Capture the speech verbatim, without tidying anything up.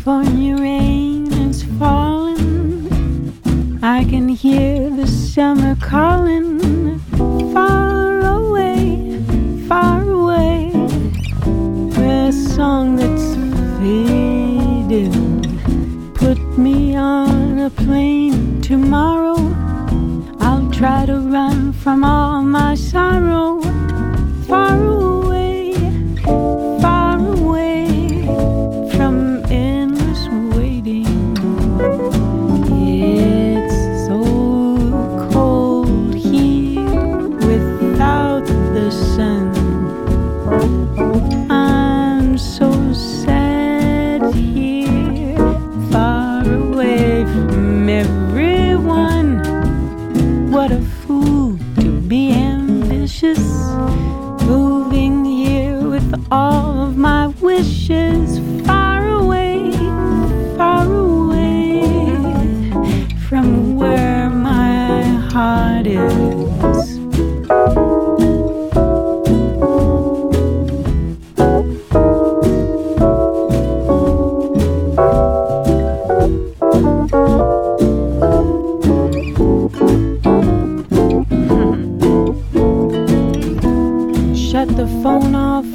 California rain is falling. I can hear the summer calling. Far away, far away, a song that's fading. Put me on a plane tomorrow. I'll try to run from all my sorrow. Far away, far away from endless waiting. It's so cold here without the sun. I'm so sad here, far away from everyone. What a fool to be ambitious, moving here with all of my wishes. Far away, far away from where my heart is. Shut the phone off